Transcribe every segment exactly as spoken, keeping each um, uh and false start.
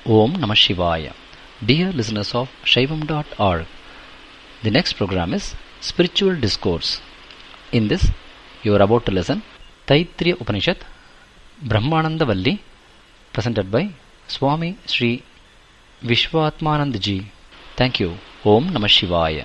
Om Namah Shivaya. Dear listeners of Shaivam dot org, the next program is Spiritual Discourse. In this, you are about to listen Taittiriya Upanishad, Brahmananda Valli, presented by Swami Sri Vishwatmanand Ji. Thank you. Om Namah Shivaya.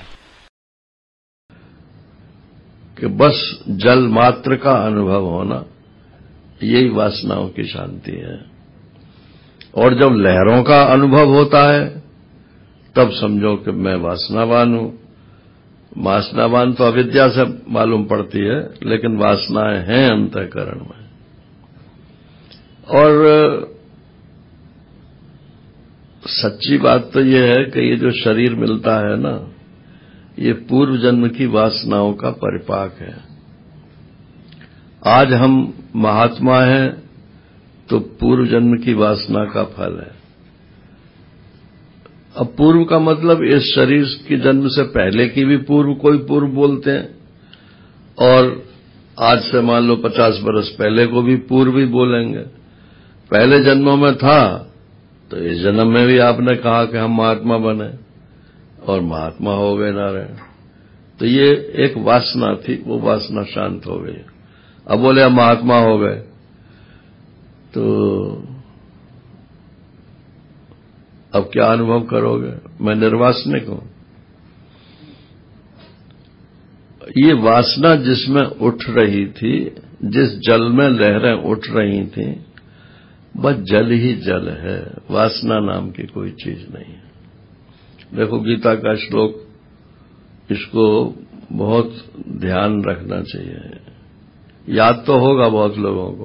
कि बस जल मात्र का अनुभव होना, यही वासनाओं की शांति है। और जब लहरों का अनुभव होता है तब समझो कि मैं वासनावान हूं। वासनावान तो अविद्या से मालूम पड़ती है, लेकिन वासनाएं हैं अंतःकरण में। और सच्ची बात तो यह है कि ये जो शरीर मिलता है ना, ये पूर्व जन्म की वासनाओं का परिपाक है। आज हम महात्मा हैं तो पूर्व जन्म की वासना का फल है। अब पूर्व का मतलब इस शरीर की जन्म से पहले की भी पूर्व, कोई पूर्व बोलते हैं, और आज से मान लो पचास बरस पहले को भी पूर्व ही बोलेंगे। पहले जन्मों में था तो इस जन्म में भी आपने कहा कि हम महात्मा बने और महात्मा हो गए नारायण। तो ये एक वासना थी, वो वासना शांत हो गई। अब बोले हम महात्मा हो गए, तो अब क्या अनुभव करोगे? मैं निर्वासनिक हूं। ये वासना जिसमें उठ रही थी, जिस जल में लहरें उठ रही थी, बस जल ही जल है, वासना नाम की कोई चीज नहीं है। देखो गीता का श्लोक, इसको बहुत ध्यान रखना चाहिए। याद तो होगा बहुत लोगों को।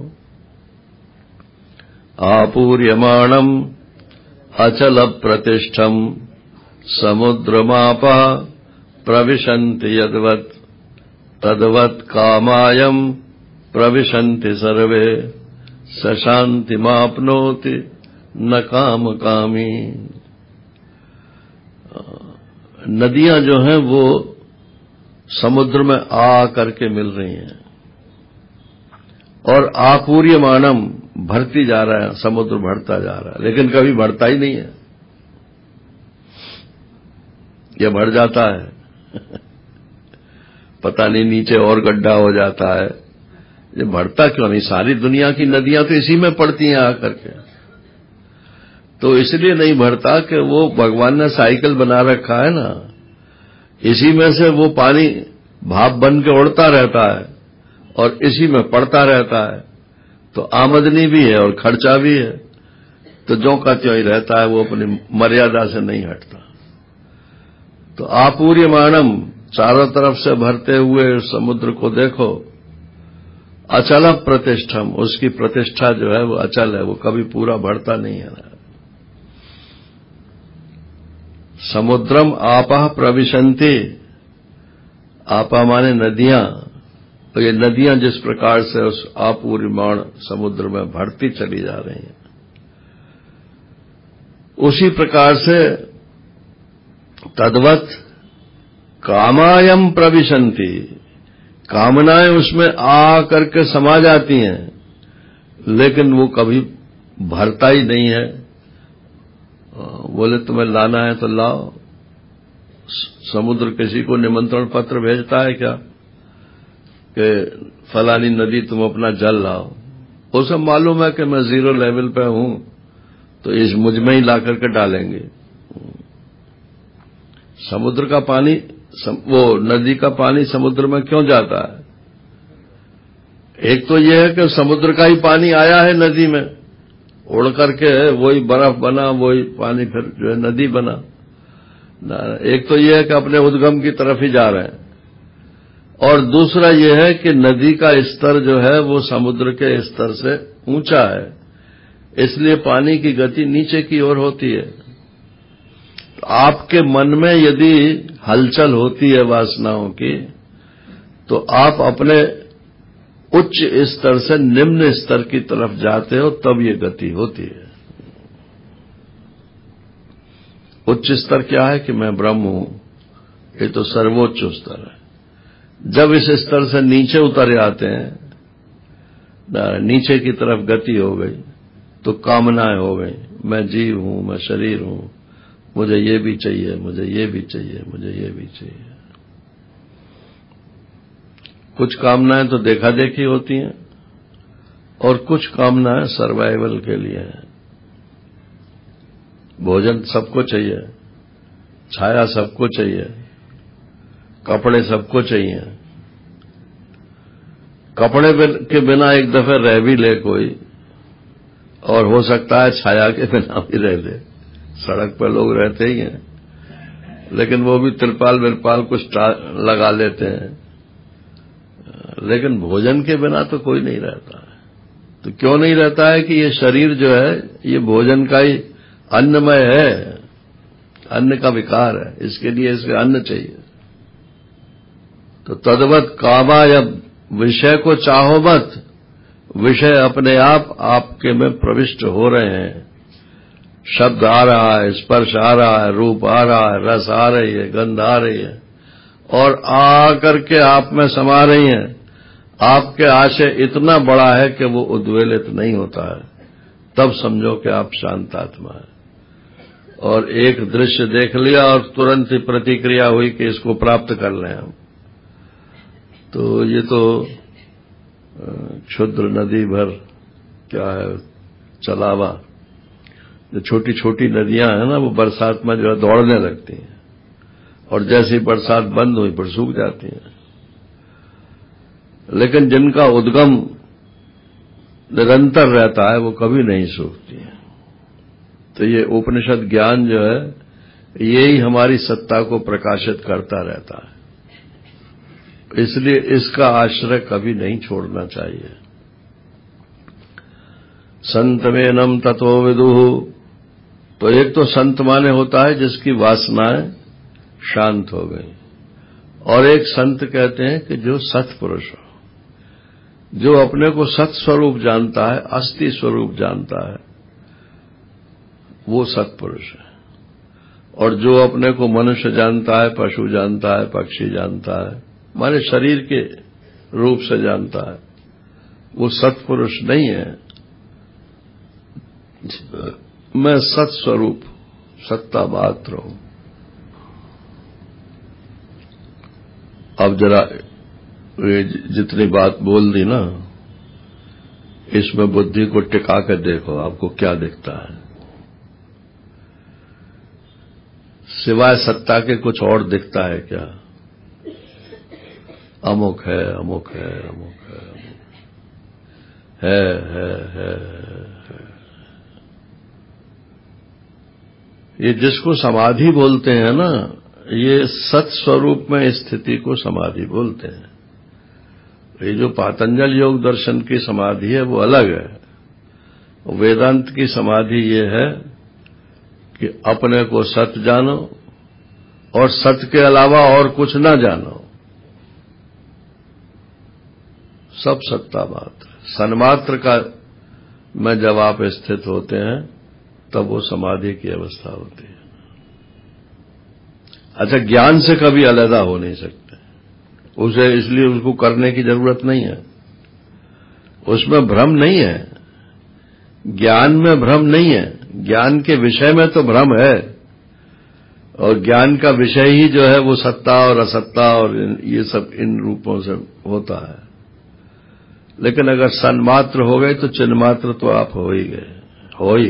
आपूर्यमाणम अचल प्रतिष्ठम समुद्रमापा प्रविशन्ति यद्वत् तद्वत् कामायम प्रविशन्ति सर्वे स शान्तिमाप्नोति न काम कामी। नदियां जो हैं वो समुद्र में आ करके मिल रही हैं, और आपूर्यमाणम भरती जा रहा है, समुद्र बढ़ता जा रहा है, लेकिन कभी बढ़ता ही नहीं है। यह बढ़ जाता है पता नहीं नीचे और गड्ढा हो जाता है। ये बढ़ता क्यों नहीं? सारी दुनिया की नदियां तो इसी में पड़ती हैं आकर के। तो इसलिए नहीं बढ़ता कि वो भगवान ने साइकिल बना रखा है ना, इसी में से वो पानी भाप बन के उड़ता रहता है और इसी में पड़ता रहता है। तो आमदनी भी है और खर्चा भी है, तो ज्यों का त्यों ही रहता है, वो अपनी मर्यादा से नहीं हटता। तो आपूर्यमाणम, चारों तरफ से भरते हुए समुद्र को देखो। अचल प्रतिष्ठम, उसकी प्रतिष्ठा जो है वो अचल है, वो कभी पूरा बढ़ता नहीं है। समुद्रम आपा प्रविशन्ति, आपा माने नदियां, तो ये नदियां जिस प्रकार से उस आपूर्यमाण समुद्र में भरती चली जा रही हैं, उसी प्रकार से तद्वत् कामायम प्रविशन्ति, कामनाएं उसमें आ करके समा जाती हैं, लेकिन वो कभी भरता ही नहीं है। बोले तुम्हें लाना है तो लाओ। समुद्र किसी को निमंत्रण पत्र भेजता है क्या कि फलानी नदी तुम अपना जल लाओ? उसे मालूम है कि मैं जीरो लेवल पे हूं, तो इस मुझ में ही ला करके डालेंगे। समुद्र का पानी, वो नदी का पानी समुद्र में क्यों जाता है? एक तो यह है कि समुद्र का ही पानी आया है नदी में, उड़ करके वही बर्फ बना, वही पानी फिर जो है नदी बना। एक तो यह है कि अपने उद्गम की तरफ ही जा रहे हैं, और दूसरा यह है कि नदी का स्तर जो है वो समुद्र के स्तर से ऊंचा है, इसलिए पानी की गति नीचे की ओर होती है। तो आपके मन में यदि हलचल होती है वासनाओं की, तो आप अपने उच्च स्तर से निम्न स्तर की तरफ जाते हो, तब ये गति होती है। उच्च स्तर क्या है कि मैं ब्रह्म हूं, ये तो सर्वोच्च स्तर है। जब इस स्तर से नीचे उतर जाते हैं, नीचे की तरफ गति हो गई, तो कामनाएं हो गई, मैं जीव हूं, मैं शरीर हूं, मुझे ये भी चाहिए, मुझे ये भी चाहिए, मुझे ये भी चाहिए। कुछ कामनाएं तो देखा देखी होती हैं और कुछ कामनाएं सर्वाइवल के लिए हैं। भोजन सबको चाहिए, छाया सबको चाहिए, कपड़े सबको चाहिए। कपड़े के बिना एक दफे रह भी ले कोई, और हो सकता है छाया के बिना भी रह ले। सड़क पर लोग रहते ही हैं, लेकिन वो भी तिरपाल विरपाल कुछ लगा लेते हैं, लेकिन भोजन के बिना तो कोई नहीं रहता है। तो क्यों नहीं रहता है कि ये शरीर जो है ये भोजन का ही अन्नमय है, अन्न का विकार है, इसके लिए इसके अन्न चाहिए। तो तद्वत कामा, या विषय को चाहो मत, विषय अपने आप आपके में प्रविष्ट हो रहे हैं। शब्द आ रहा है, स्पर्श आ रहा है, रूप आ रहा है, रस आ रही है, गंध आ रही है, और आ करके आप में समा रही हैं। आपके आशय इतना बड़ा है कि वो उद्वेलित नहीं होता है, तब समझो कि आप शांत आत्मा है। और एक दृश्य देख लिया और तुरंत ही प्रतिक्रिया हुई कि इसको प्राप्त कर लें हम, तो ये तो क्षुद्र नदी भर क्या है चलावा। जो छोटी छोटी नदियां हैं ना, वो बरसात में जो है दौड़ने लगती हैं, और जैसे ही बरसात बंद हुई फिर सूख जाती हैं। लेकिन जिनका उद्गम निरंतर रहता है वो कभी नहीं सूखती है। तो ये उपनिषद ज्ञान जो है यही हमारी सत्ता को प्रकाशित करता रहता है, इसलिए इसका आश्रय कभी नहीं छोड़ना चाहिए। संतमेनम ततो विदुः, तो एक तो संत माने होता है जिसकी वासनाएं शांत हो गई, और एक संत कहते हैं कि जो सत्पुरुष हो, जो अपने को सत स्वरूप जानता है, अस्थि स्वरूप जानता है, वो सत्पुरुष है। और जो अपने को मनुष्य जानता है, पशु जानता है, पक्षी जानता है, माने शरीर के रूप से जानता है, वो सत्पुरुष नहीं है। मैं सत्स्वरूप सत्ता मात्र हूं। अब जरा ये जितनी बात बोल दी ना, इसमें बुद्धि को टिका कर देखो, आपको क्या दिखता है। सिवाय सत्ता के कुछ और दिखता है क्या? अमुक है, अमुक है, अमुक है, अमुक है, है, है, है। ये जिसको समाधि बोलते हैं ना, ये सत स्वरूप में स्थिति को समाधि बोलते हैं। ये जो पातंजल योग दर्शन की समाधि है वो अलग है। वेदांत की समाधि ये है कि अपने को सत जानो और सत के अलावा और कुछ न जानो, सब सत्ता मात्र। सन्मात्र का में जब आप स्थित होते हैं तब वो समाधि की अवस्था होती है। अच्छा, ज्ञान से कभी अलग हो नहीं सकते, उसे इसलिए उसको करने की जरूरत नहीं है, उसमें भ्रम नहीं है, ज्ञान में भ्रम नहीं है। ज्ञान के विषय में तो भ्रम है, और ज्ञान का विषय ही जो है वो सत्ता और असत्ता और ये सब इन रूपों से होता है। लेकिन अगर सन्मात्र हो गए तो चिन्मात्र तो आप हो ही गए, हो ही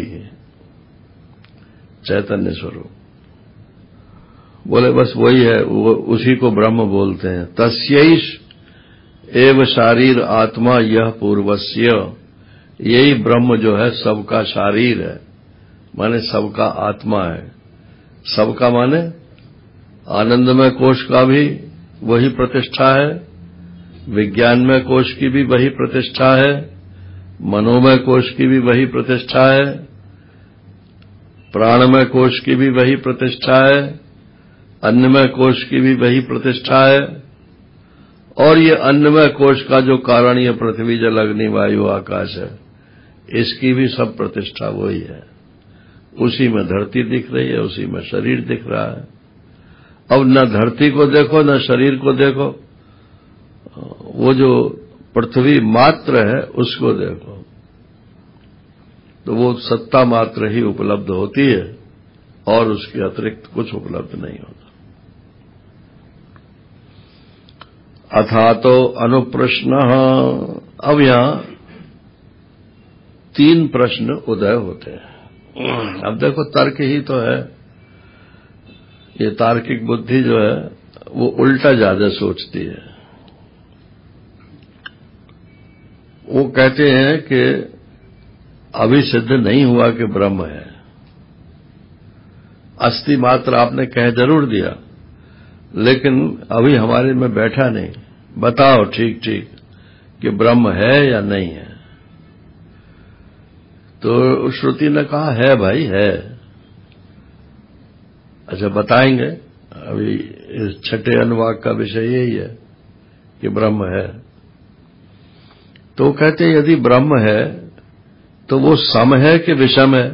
चैतन्य स्वरूप। बोले बस वही है, वो उसी को ब्रह्म बोलते हैं। तस्यैष एव शारीर आत्मा यह पूर्वस्य, यही ब्रह्म जो है सबका शारीर है, माने सबका आत्मा है। सबका माने आनंदमय कोश का भी वही प्रतिष्ठा है, विज्ञानमय कोश की भी वही प्रतिष्ठा है, मनोमय कोश की भी वही प्रतिष्ठा है, प्राणमय कोश की भी वही प्रतिष्ठा है, अन्नमय कोश की भी वही प्रतिष्ठा है। और ये अन्नमय कोश का जो कारण ये पृथ्वी जल अग्नि वायु आकाश है, इसकी भी सब प्रतिष्ठा वही है। उसी में धरती दिख रही है, उसी में शरीर दिख रहा है। अब न धरती को देखो न शरीर को देखो, वो जो पृथ्वी मात्र है उसको देखो। तो वो सत्ता मात्र ही उपलब्ध होती है और उसके अतिरिक्त कुछ उपलब्ध नहीं होता। अथा तो अनुप्रश्न, अब यहां तीन प्रश्न उदय होते हैं। अब देखो तर्क ही तो है, ये तार्किक बुद्धि जो है वो उल्टा ज्यादा सोचती है। वो कहते हैं कि अभी सिद्ध नहीं हुआ कि ब्रह्म है, अस्थि मात्र आपने कह जरूर दिया, लेकिन अभी हमारे में बैठा नहीं, बताओ ठीक ठीक कि ब्रह्म है या नहीं है। तो श्रुति ने कहा है भाई है। अच्छा बताएंगे, अभी इस छठे अनुवाक का विषय यही है कि ब्रह्म है। तो कहते यदि ब्रह्म है तो वो सम है कि विषम है,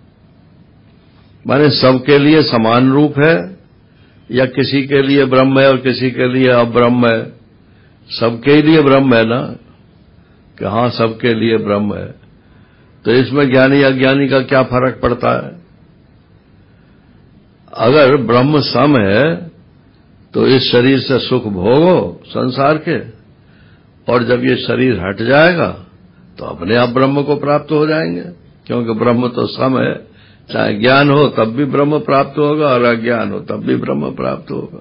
माने सबके लिए समान रूप है या किसी के लिए ब्रह्म है और किसी के लिए अब्रह्म है? सबके लिए ब्रह्म है ना, कि हां सबके लिए ब्रह्म है। तो इसमें ज्ञानी अज्ञानी का क्या फर्क पड़ता है? अगर ब्रह्म सम है तो इस शरीर से सुख भोगो संसार के, और जब ये शरीर हट जाएगा तो अपने आप ब्रह्म को प्राप्त हो जाएंगे, क्योंकि ब्रह्म तो सम है। चाहे ज्ञान हो तब भी ब्रह्म प्राप्त होगा और अज्ञान हो तब भी ब्रह्म प्राप्त होगा।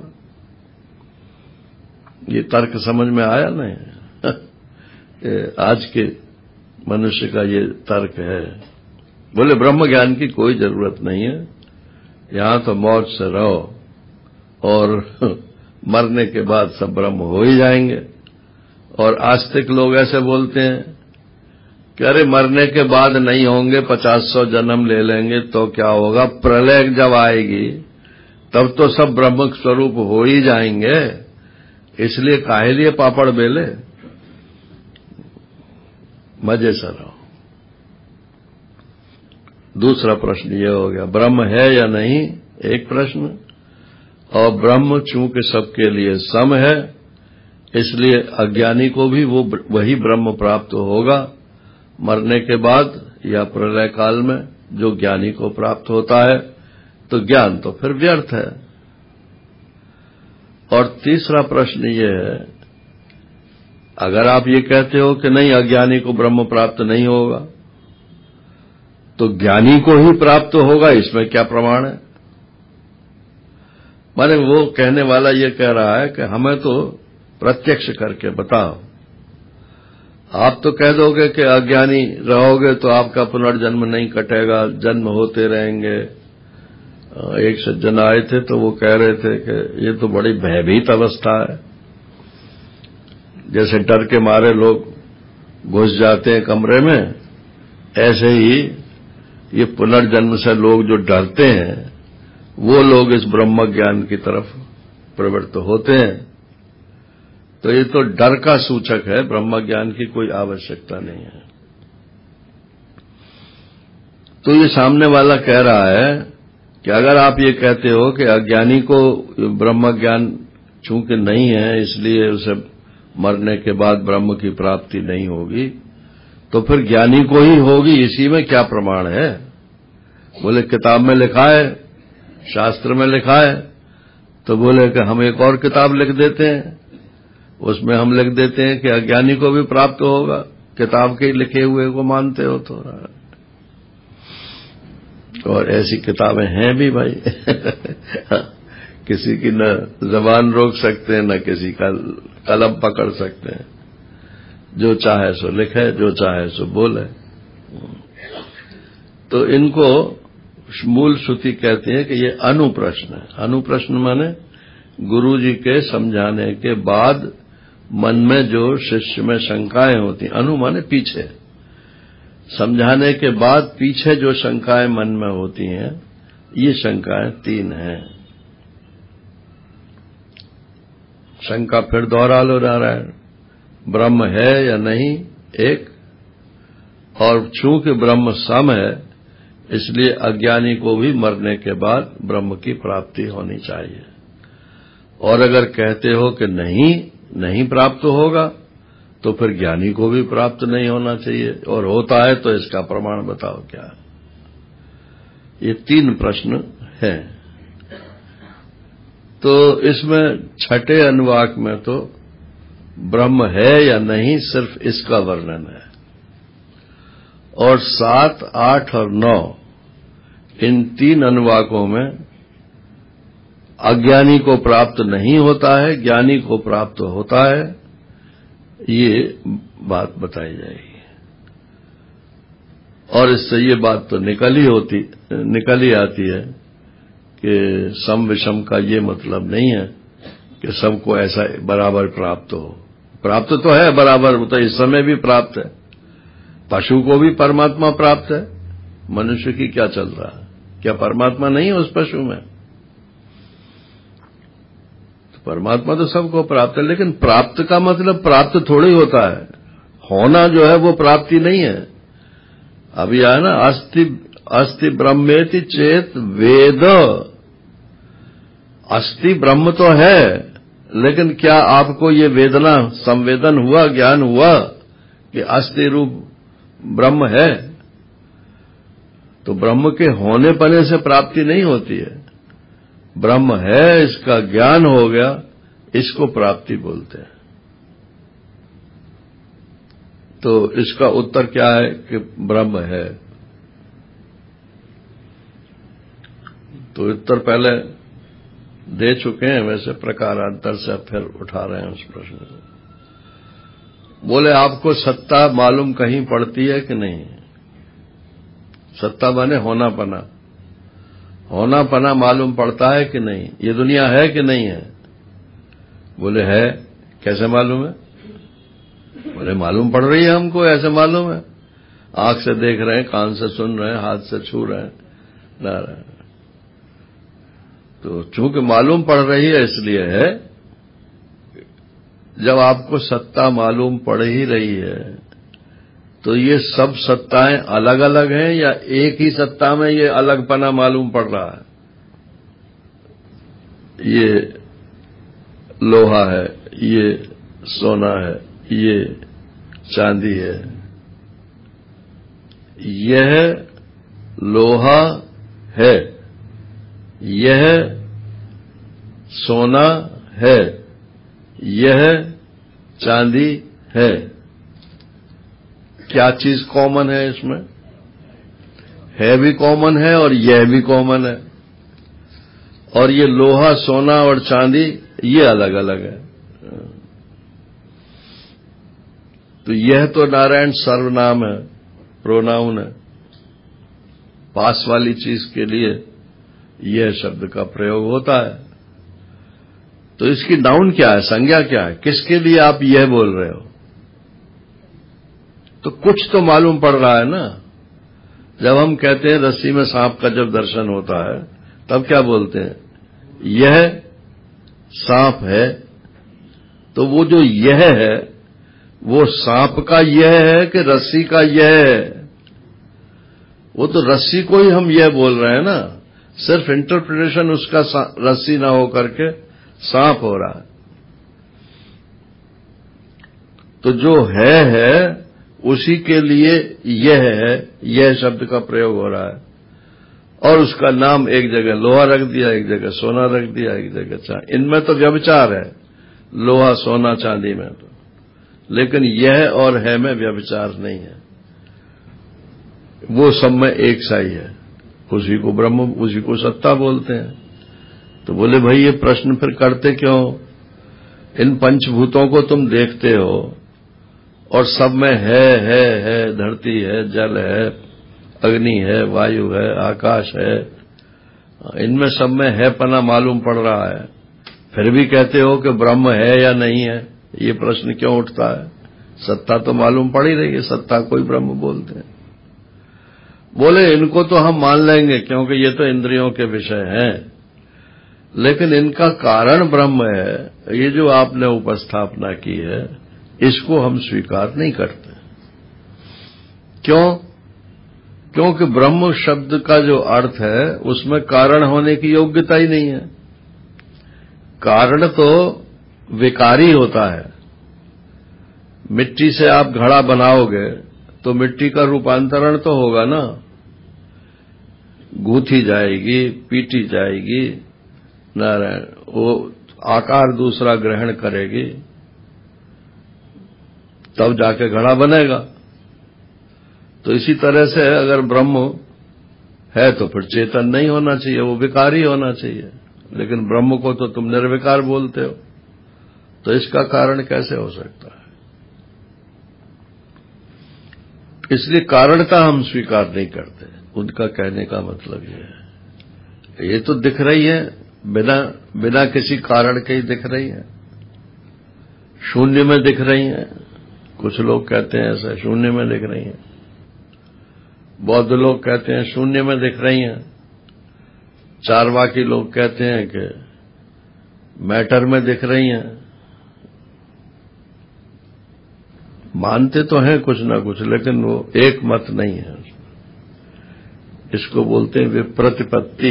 ये तर्क समझ में आया नहीं? आज के मनुष्य का ये तर्क है। बोले ब्रह्म ज्ञान की कोई जरूरत नहीं है, यहां तो मौज से रहो और मरने के बाद सब ब्रह्म हो ही जाएंगे। और आस्तिक लोग ऐसे बोलते हैं कि अरे मरने के बाद नहीं होंगे, पचास सौ जन्म ले लेंगे तो क्या होगा, प्रलय जब आएगी तब तो सब ब्रह्म स्वरूप हो ही जाएंगे, इसलिए काहे लिए पापड़ बेले, मजे से रहो। दूसरा प्रश्न ये हो गया, ब्रह्म है या नहीं, एक प्रश्न। और ब्रह्म चूंकि सबके लिए सम है, इसलिए अज्ञानी को भी वो वही ब्रह्म प्राप्त होगा मरने के बाद या प्रलय काल में जो ज्ञानी को प्राप्त होता है। तो ज्ञान तो फिर व्यर्थ है। और तीसरा प्रश्न ये है, अगर आप ये कहते हो कि नहीं अज्ञानी को ब्रह्म प्राप्त नहीं होगा, तो ज्ञानी को ही प्राप्त होगा, इसमें क्या प्रमाण है? माने वो कहने वाला ये कह रहा है कि हमें तो प्रत्यक्ष करके बताओ। आप तो कह दोगे कि अज्ञानी रहोगे तो आपका पुनर्जन्म नहीं कटेगा, जन्म होते रहेंगे। एक सज्जन आए थे तो वो कह रहे थे कि ये तो बड़ी भयभीत अवस्था है, जैसे डर के मारे लोग घुस जाते हैं कमरे में, ऐसे ही ये पुनर्जन्म से लोग जो डरते हैं वो लोग इस ब्रह्म ज्ञान की तरफ प्रवृत्त होते हैं। तो ये तो डर का सूचक है, ब्रह्म ज्ञान की कोई आवश्यकता नहीं है। तो ये सामने वाला कह रहा है कि अगर आप ये कहते हो कि अज्ञानी को ब्रह्म ज्ञान चूंकि नहीं है इसलिए उसे मरने के बाद ब्रह्म की प्राप्ति नहीं होगी, तो फिर ज्ञानी को ही होगी, इसी में क्या प्रमाण है? बोले किताब में लिखा है, शास्त्र में लिखा है। तो बोले कि हम एक और किताब लिख देते हैं, उसमें हम लिख देते हैं कि अज्ञानी को भी प्राप्त होगा। किताब के लिखे हुए को मानते हो तो। और ऐसी किताबें हैं भी भाई किसी की न जबान रोक सकते हैं न किसी का कलम पकड़ सकते हैं, जो चाहे सो लिखे, जो चाहे सो बोले। तो इनको मूल श्रुति कहते हैं कि ये अनुप्रश्न है। अनुप्रश्न माने गुरु जी के समझाने के बाद मन में जो शिष्य में शंकाएं होती हैं, अनु माने पीछे, समझाने के बाद पीछे जो शंकाएं मन में होती हैं, ये शंकाएं तीन हैं। शंका फिर दोहरा लो नारायण, ब्रह्म है या नहीं एक, और चूंकि ब्रह्म सम है इसलिए अज्ञानी को भी मरने के बाद ब्रह्म की प्राप्ति होनी चाहिए। और अगर कहते हो कि नहीं नहीं प्राप्त होगा, तो फिर ज्ञानी को भी प्राप्त नहीं होना चाहिए, और होता है तो इसका प्रमाण बताओ क्या है। ये तीन प्रश्न हैं। तो इसमें छठे अनुवाक में तो ब्रह्म है या नहीं सिर्फ इसका वर्णन है, और सात, आठ और नौ इन तीन अनुवाकों में अज्ञानी को प्राप्त नहीं होता है, ज्ञानी को प्राप्त होता है, ये बात बताई जाएगी। और इससे ये बात तो निकल ही होती निकल ही आती है कि सम विषम का ये मतलब नहीं है कि सबको ऐसा बराबर प्राप्त हो। प्राप्त तो है बराबर, तो इस समय भी प्राप्त है। पशु को भी परमात्मा प्राप्त है, मनुष्य की क्या चल रहा है? क्या परमात्मा नहीं है उस पशु में? तो परमात्मा तो सबको प्राप्त है, लेकिन प्राप्त का मतलब प्राप्त थोड़ी होता है। होना जो है वो प्राप्ति नहीं है। अभी आया ना, अस्ति अस्ति ब्रह्मेति चेत वेद। अस्ति ब्रह्म तो है, लेकिन क्या आपको ये वेदना संवेदन हुआ, ज्ञान हुआ कि अस्ति रूप ब्रह्म है? तो ब्रह्म के होने पने से प्राप्ति नहीं होती है। ब्रह्म है, इसका ज्ञान हो गया, इसको प्राप्ति बोलते हैं। तो इसका उत्तर क्या है कि ब्रह्म है। तो उत्तर पहले दे चुके हैं, वैसे प्रकारांतर से फिर उठा रहे हैं उस प्रश्न को। बोले आपको सत्ता मालूम कहीं पड़ती है कि नहीं? सत्ता माने होना पना। होना पना मालूम पड़ता है कि नहीं? ये दुनिया है कि नहीं है? बोले है। कैसे मालूम है? बोले मालूम पड़ रही है हमको, ऐसे मालूम है। आंख से देख रहे हैं, कान से सुन रहे हैं, हाथ से छू रहे हैं, ला रहे हैं। तो चूंकि मालूम पड़ रही है इसलिए है। जब आपको सत्ता मालूम पड़ ही रही है तो ये सब सत्ताएं अलग अलग हैं या एक ही सत्ता में ये अलगपना मालूम पड़ रहा है? ये लोहा है, ये सोना है, ये चांदी है। यह लोहा है, यह सोना है, यह चांदी है। क्या चीज कॉमन है इसमें? है भी कॉमन है और यह भी कॉमन है। और ये लोहा, सोना और चांदी ये अलग अलग है। तो यह तो नारायण सर्वनाम है, प्रोनाउन है। पास वाली चीज के लिए यह शब्द का प्रयोग होता है। तो इसकी नाउन क्या है, संज्ञा क्या है? किसके लिए आप यह बोल रहे हो? तो कुछ तो मालूम पड़ रहा है ना। जब हम कहते हैं रस्सी में सांप का जब दर्शन होता है तब क्या बोलते हैं? यह सांप है। तो वो जो यह है वो सांप का यह है कि रस्सी का यह है? वो तो रस्सी को ही हम यह बोल रहे हैं ना। सिर्फ इंटरप्रिटेशन उसका रस्सी ना हो करके सांप हो रहा है। तो जो है है उसी के लिए यह है, यह शब्द का प्रयोग हो रहा है। और उसका नाम एक जगह लोहा रख दिया, एक जगह सोना रख दिया, एक जगह चांदी। इनमें तो व्यभिचार है, लोहा, सोना, चांदी में तो। लेकिन यह और है में व्यभिचार नहीं है। वो सब में एक सा ही है। उसी को ब्रह्म, उसी को सत्ता बोलते हैं। तो बोले भाई ये प्रश्न फिर करते क्यों? इन पंचभूतों को तुम देखते हो और सब में है है है धरती है, जल है, अग्नि है, वायु है, आकाश है, इनमें सब में है पना मालूम पड़ रहा है। फिर भी कहते हो कि ब्रह्म है या नहीं है? ये प्रश्न क्यों उठता है? सत्ता तो मालूम पड़ ही रही है, सत्ता को ही ब्रह्म बोलते हैं। बोले इनको तो हम मान लेंगे क्योंकि ये तो इंद्रियों के विषय हैं, लेकिन इनका कारण ब्रह्म है। ये जो आपने उपस्थापना की है इसको हम स्वीकार नहीं करते। क्यों? क्योंकि ब्रह्म शब्द का जो अर्थ है उसमें कारण होने की योग्यता ही नहीं है। कारण तो विकारी होता है। मिट्टी से आप घड़ा बनाओगे तो मिट्टी का रूपांतरण तो होगा ना, गूंथी जाएगी, पीटी जाएगी, नारायण वो आकार दूसरा ग्रहण करेगी, तब जाके घड़ा बनेगा। तो इसी तरह से अगर ब्रह्म है तो फिर चेतन नहीं होना चाहिए, वो विकारी होना चाहिए। लेकिन ब्रह्म को तो तुम निर्विकार बोलते हो, तो इसका कारण कैसे हो सकता है? इसलिए कारणता हम स्वीकार नहीं करते। उनका कहने का मतलब ये है, ये तो दिख रही है, बिना बिना किसी कारण के ही दिख रही है, शून्य में दिख रही है। कुछ लोग कहते हैं ऐसा, शून्य में दिख रही हैं। बौद्ध लोग कहते हैं शून्य में दिख रही हैं। चारवाकी लोग कहते हैं कि मैटर में दिख रही हैं। मानते तो हैं कुछ ना कुछ, लेकिन वो एक मत नहीं है। इसको बोलते हैं विप्रतिपत्ति।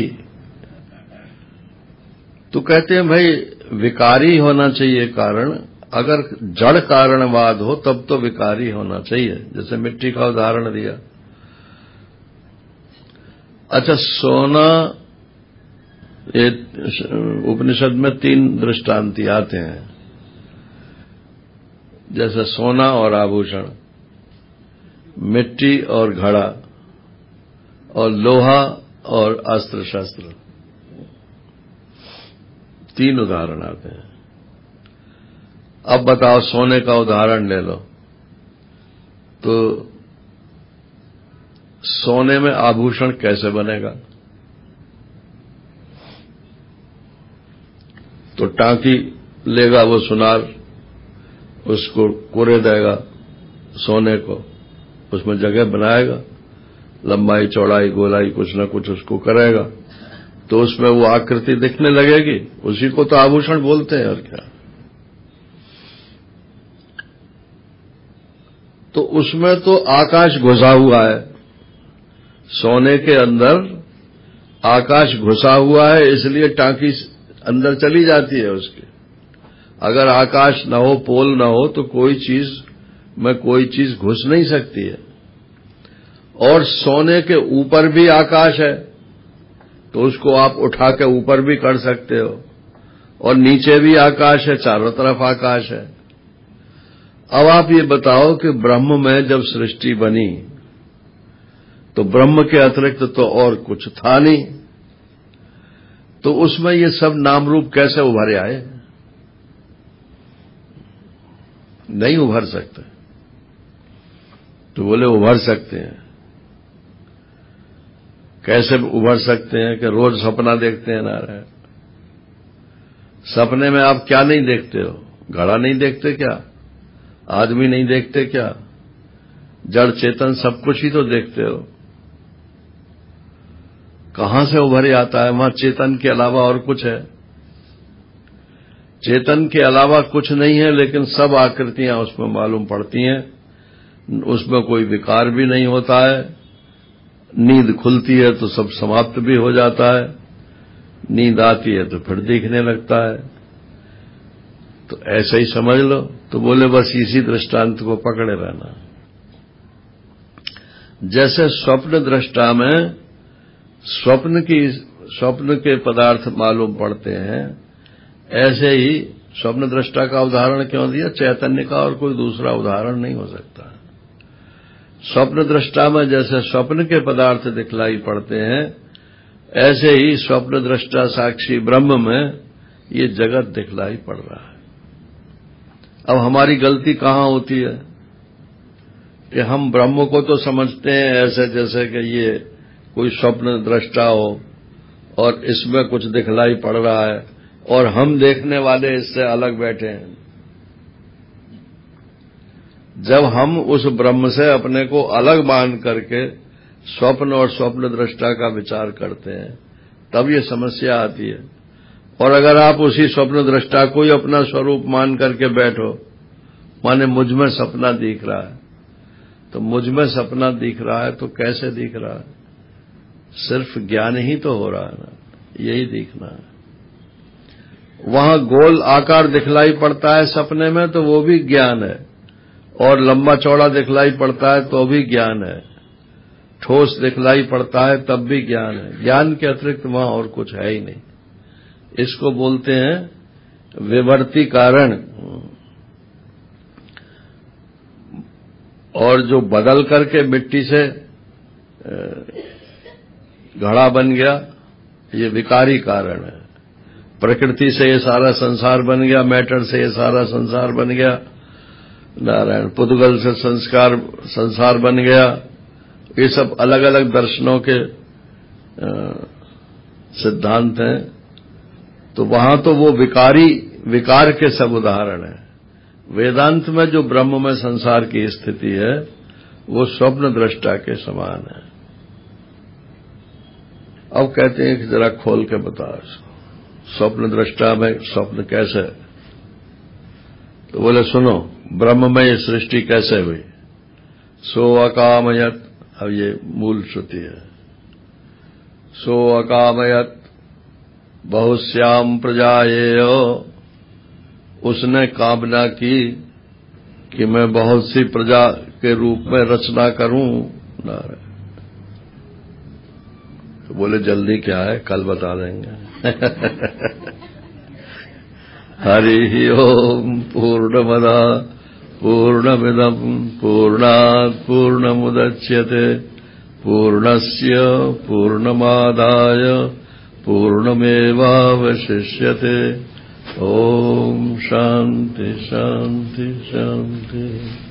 तो कहते हैं भाई विकारी होना चाहिए कारण। अगर जड़ कारणवाद हो तब तो विकारी होना चाहिए, जैसे मिट्टी का उदाहरण दिया। अच्छा, सोना, ये उपनिषद में तीन दृष्टांत आते हैं, जैसे सोना और आभूषण, मिट्टी और घड़ा, और लोहा और अस्त्र शस्त्र। तीन उदाहरण आते हैं। अब बताओ, सोने का उदाहरण ले लो तो सोने में आभूषण कैसे बनेगा? तो टांकी लेगा वो सुनार, उसको कोरे देगा सोने को, उसमें जगह बनाएगा, लंबाई चौड़ाई गोलाई कुछ न कुछ उसको करेगा, तो उसमें वो आकृति दिखने लगेगी। उसी को तो आभूषण बोलते हैं, और क्या। तो उसमें तो आकाश घुसा हुआ है, सोने के अंदर आकाश घुसा हुआ है, इसलिए टांकी अंदर चली जाती है उसकी। अगर आकाश न हो, पोल न हो, तो कोई चीज में कोई चीज घुस नहीं सकती है। और सोने के ऊपर भी आकाश है, तो उसको आप उठा के ऊपर भी कर सकते हो, और नीचे भी आकाश है, चारों तरफ आकाश है। अब आप ये बताओ कि ब्रह्म में जब सृष्टि बनी तो ब्रह्म के अतिरिक्त तो और कुछ था नहीं, तो उसमें ये सब नाम रूप कैसे उभरे आए? नहीं उभर सकते। तो बोले उभर सकते हैं। कैसे उभर सकते हैं? कि रोज सपना देखते हैं नारायण। सपने में आप क्या नहीं देखते हो? घड़ा नहीं देखते क्या? आदमी नहीं देखते क्या? जड़ चेतन सब कुछ ही तो देखते हो। कहां से उभर आता है? वहां चेतन के अलावा और कुछ है? चेतन के अलावा कुछ नहीं है, लेकिन सब आकृतियां उसमें मालूम पड़ती हैं। उसमें कोई विकार भी नहीं होता है। नींद खुलती है तो सब समाप्त भी हो जाता है, नींद आती है तो फिर दिखने लगता है। तो ऐसे ही समझ लो। तो बोले बस इसी दृष्टांत को पकड़े रहना। जैसे स्वप्न दृष्टा में स्वप्न की स्वप्न के पदार्थ मालूम पड़ते हैं, ऐसे ही स्वप्न दृष्टा का उदाहरण क्यों दिया? चैतन्य का और कोई दूसरा उदाहरण नहीं हो सकता। स्वप्न दृष्टा में जैसे स्वप्न के पदार्थ दिखलाई पड़ते हैं, ऐसे ही स्वप्न दृष्टा साक्षी ब्रह्म में ये जगत दिखलाई पड़ रहा है। अब हमारी गलती कहां होती है कि हम ब्रह्म को तो समझते हैं ऐसे जैसे कि ये कोई स्वप्न दृष्टा हो और इसमें कुछ दिखलाई पड़ रहा है, और हम देखने वाले इससे अलग बैठे हैं। जब हम उस ब्रह्म से अपने को अलग मान करके स्वप्न और स्वप्न दृष्टा का विचार करते हैं, तब ये समस्या आती है। और अगर आप उसी स्वप्न दृष्टा को ही अपना स्वरूप मान करके बैठो, माने मुझ में सपना दिख रहा है, तो मुझ में सपना दिख रहा है तो कैसे दिख रहा है? सिर्फ ज्ञान ही तो हो रहा है ना, यही दिखना है। वहां गोल आकार दिखलाई पड़ता है सपने में, तो वो भी ज्ञान है। और लंबा चौड़ा दिखलाई पड़ता है तो भी ज्ञान है, ठोस दिखलाई पड़ता है तब भी ज्ञान है। ज्ञान के अतिरिक्त वहां और कुछ है ही नहीं। इसको बोलते हैं विवर्ती कारण। और जो बदल करके मिट्टी से घड़ा बन गया, ये विकारी कारण है। प्रकृति से ये सारा संसार बन गया, मैटर से ये सारा संसार बन गया, नारायण पुद्गल से संस्कार संसार बन गया। ये सब अलग अलग दर्शनों के सिद्धांत हैं। तो वहां तो वो विकारी विकार के सब उदाहरण हैं। वेदांत में जो ब्रह्म में संसार की स्थिति है वो स्वप्न दृष्टा के समान है। अब कहते हैं कि जरा खोल के बताओ स्वप्न दृष्टा में स्वप्न कैसे? तो बोले सुनो, ब्रह्म में ये सृष्टि कैसे हुई? सो अकामयत, अब ये मूल श्रुति है। सो अकामयत बहुश्याम प्रजाएयो, उसने कामना की कि मैं बहुत सी प्रजा के रूप में रचना करूं। तो बोले जल्दी क्या है, कल बता देंगे। हरि ओम पूर्णमदा पूर्णमिदं पूर्णात् पूर्णमुदच्यते पूर्णस्य पूर्णमादाय पूर्णमेवावशिष्यते। ओम शांति शांति शांति।